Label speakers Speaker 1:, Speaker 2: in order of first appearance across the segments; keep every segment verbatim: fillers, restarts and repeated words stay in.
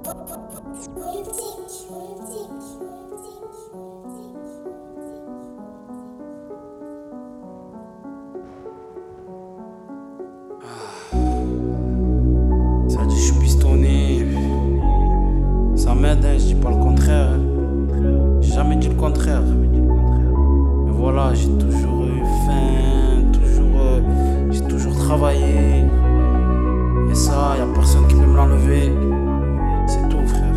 Speaker 1: Ça dit je suis pistonné. Ça m'aide, hein, je dis pas le contraire. J'ai jamais dit le contraire. Mais voilà, j'ai toujours eu faim, toujours, euh, j'ai toujours travaillé. Et ça, y a personne qui peut me l'enlever. C'est tout, frère.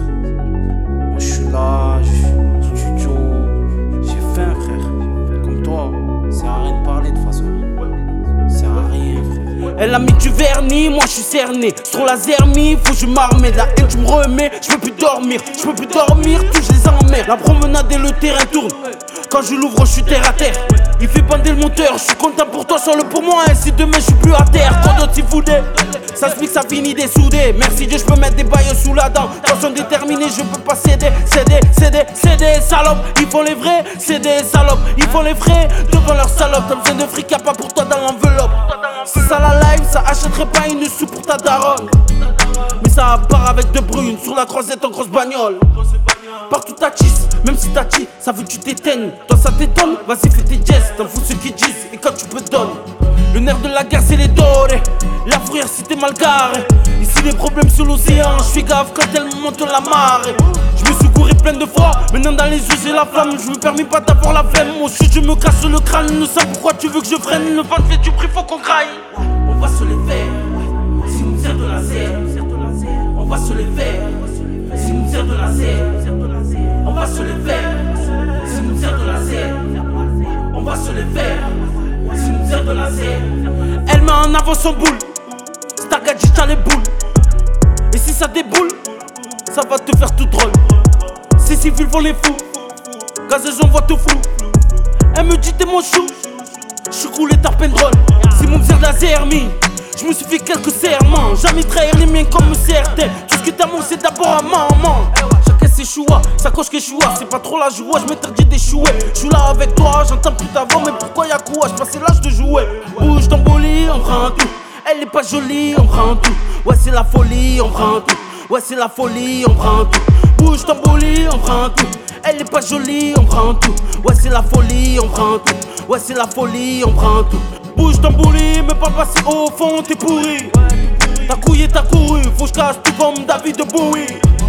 Speaker 1: Moi je suis là, je suis au studio. J'ai faim, frère. Comme toi, ça sert à rien de parler de toute façon. Ça sert à rien, frère.
Speaker 2: Elle a mis du vernis, moi je suis cerné. C'est trop la zermie, faut que je m'armée. La haine tu me remets, je peux plus dormir. Je peux plus dormir, tous je les emmerde. La promenade et le terrain tournent. Quand je l'ouvre, je suis terre à terre. Il fait bander le moteur, je suis content pour toi, sors-le pour moi. Et si demain je suis plus à terre, quand d'autres s'y foutaient. Ça se pique, ça finit dessoudé. Merci Dieu, je peux mettre des bails sous la dent. Façon déterminée, je peux pas céder. Céder, céder, céder, salope. Ils font les vrais, c'est des salopes. Ils font les vrais devant leur salope. T'as besoin de fric, y'a pas pour toi dans l'enveloppe. C'est ça la live, ça achèterait pas une sou pour ta daronne. Mais ça part avec de brunes sur la croisette en grosse bagnole. Partout ta tisse, même si t'as dit, ça veut que tu t'éteignes. Toi ça t'étonne, vas-y fais tes gestes, t'en fous ceux qui disent, et quand tu peux donner. Le nerf de la guerre c'est les dorés, la fourrière si t'es mal garé. Ici les problèmes sur l'océan, je fais gaffe quand elle monte la marée. Je me suis couru plein de fois, maintenant dans les yeux j'ai la flamme. Je me permets pas d'avoir la flemme, au sud je me casse le crâne. Ne sais pourquoi tu veux que je freine, le vent fait du prix, faut qu'on graille. On va se les faire, si nous sert de la serre. On va se les faire, si nous sert de la serre. On va se les faire, si nous sert de la serre. On va se les faire, si nous sert de la serre. Elle met en avant son boule, Stargadji t'as les boules. Et si ça déboule, ça va te faire tout drôle. Ces civils vont les fous, gazeuse on voit tout flou. Elle me dit t'es mon chou, j'suis cool et tapin drôle. Si mon sert de la zermie, je me suis fait quelques serments. Jamais trahir les miens comme certains. Tout ce que t'as c'est d'abord à maman. Chacun ses choix, ça coche que choix. C'est pas trop la joie, je m'interdis d'échouer. J'suis là avec toi, j'entends plus ta voix. Mais pourquoi y'a quoi, j'passais l'âge de jouer. Bouge d'embolie, on prend tout. Elle est pas jolie, on prend tout. Ouais c'est la folie, on prend tout. Ouais c'est la folie, on prend tout. Bouge d'embolie, on prend tout. Elle est pas jolie, on prend tout. Ouais c'est la folie, on prend tout. Ouais c'est la folie, on prend tout. Bouge ton bouli, mais pas passer au fond, t'es pourri. T'as couillé, t'as couru, faut que je casse tout comme David de Bowie.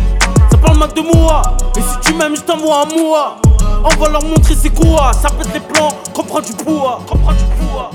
Speaker 2: Ça parle mal de moi, et si tu m'aimes, je t'envoie à moi. On va leur montrer c'est quoi, ça pète les plans, comprends du poids, comprends du poids.